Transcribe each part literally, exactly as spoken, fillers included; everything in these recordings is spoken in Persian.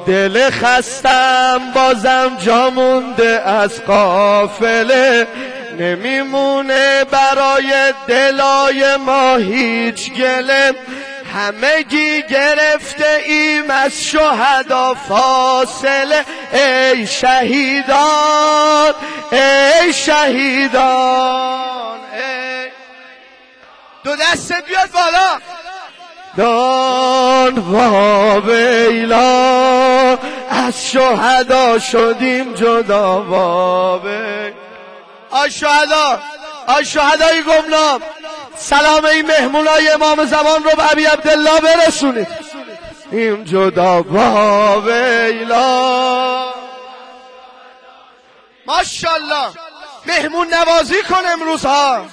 دل خستم بازم جا مونده از قافله، نمیمونه برای دلای ما هیچ گله، همگی گرفته ایم از شهدا فاصله. ای شهیدان ای شهیدان ای دو دستت بیاد بالا. دان و ویلا از شهدا شدیم جدا و ویلا. آی شهدا، آی شهدای گمنام، سلام این مهمونای امام زمان رو به ابی عبدالله برسونید. این جدا با ویلا. ماشاءالله مهمون نوازی کن امروز ها.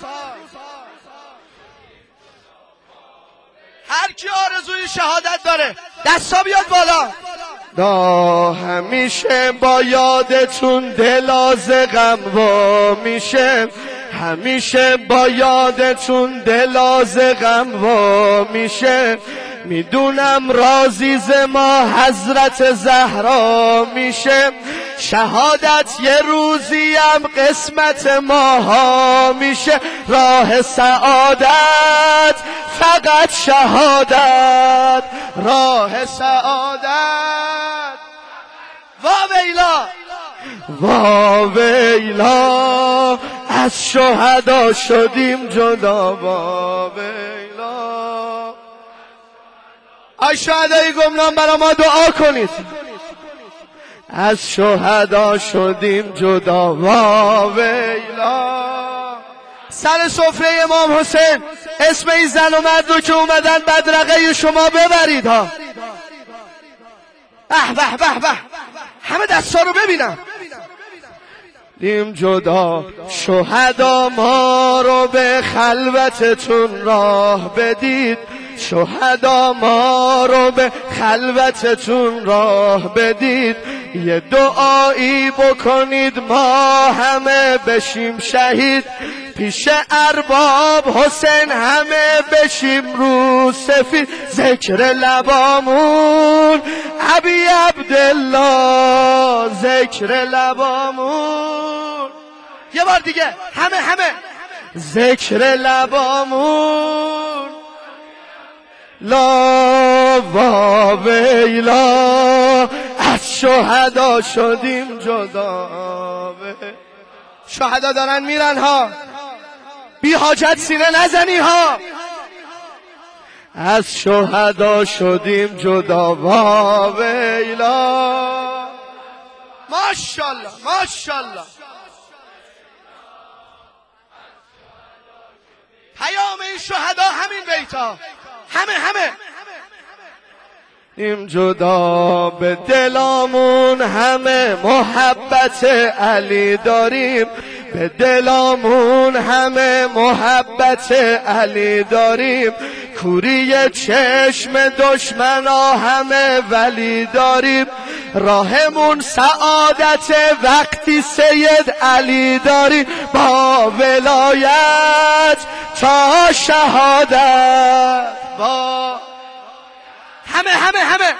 هر کی آرزوی شهادت داره دستا بیاد بالا. دا همیشه با یادتون دلاز غم وا میشه، همیشه با یادتون دلاز غم وا میشه، میدونم رازیز ما حضرت زهرا میشه، شهادت یه روزی هم قسمت ماها میشه، راه سعادت فقط شهادت، راه سعادت. وا ویلا وا ویلا از شهدا شدیم جدا وا ویلا. ای شهدای گمنام برا ما دعا کنید. از شهدا شدیم جدا وا ویلا. سر سفره امام حسین اسم این زن و مرد رو که اومدن بدرقه شما ببرید ها. به به به به، همه دستا رو ببینم. دیم جدا شهدا ما رو به خلوتتون راه بدید، شهدا ما رو به خلوتتون راه بدید، یه دعایی بکنید ما همه بشیم شهید، پیش ارباب حسین همه بشیم رو سفید، ذکر لبامون ابی عبدالله، ذکر لبامون. یه بار دیگه همه همه ذکر لبامون. لا و ویلا از شهدا شدیم جدا. شهدا دارن میرن ها، بی حاجت سینه نزنی ها. از شهدا شدیم جدا و ویلا. ماشاءالله ماشاءالله. پیام این شهدا همین بیتا، همه همه این جدا به دلامون همه محبت علی داریم، به دلامون همه محبت علی داریم، کوری چشم دشمنا همه ولی داریم، راهمون سعادت وقتی سید علی داریم، با ولایت تا شهادت. با همه همه همه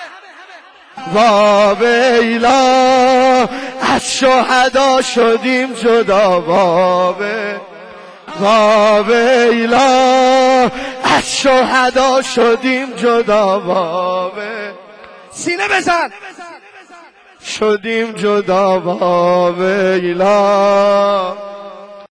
وا ویلا از شهدا شدیم جدا وا وا ویلا از شهدا شدیم جدا وا سینه بزن شدیم جدا وا ویلا.